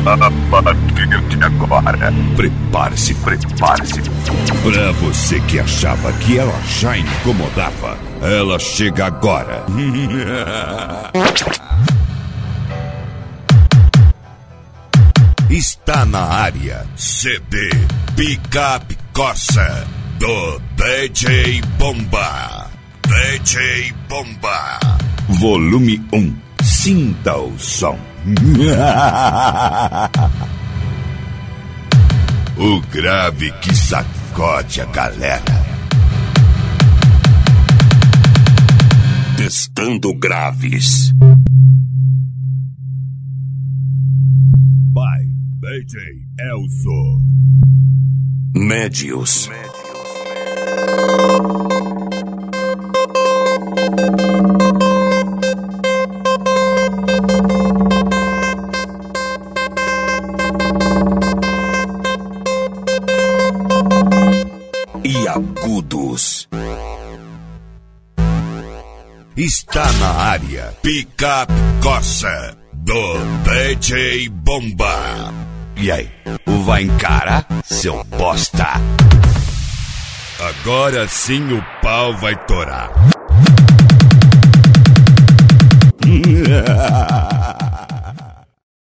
A partir de agora, prepare-se. Pra você que achava que ela já incomodava, ela chega agora. Está na área CD Picape Corsa do DJ Bomba. DJ Bomba. Volume 1. Sinta o som. O grave que sacode a galera. Testando graves. By DJ Elzo. Médios. E agudos. Está na área Picape Corsa do DJ Bomba. E aí, vai encarar, seu bosta? Agora sim o pau vai torar.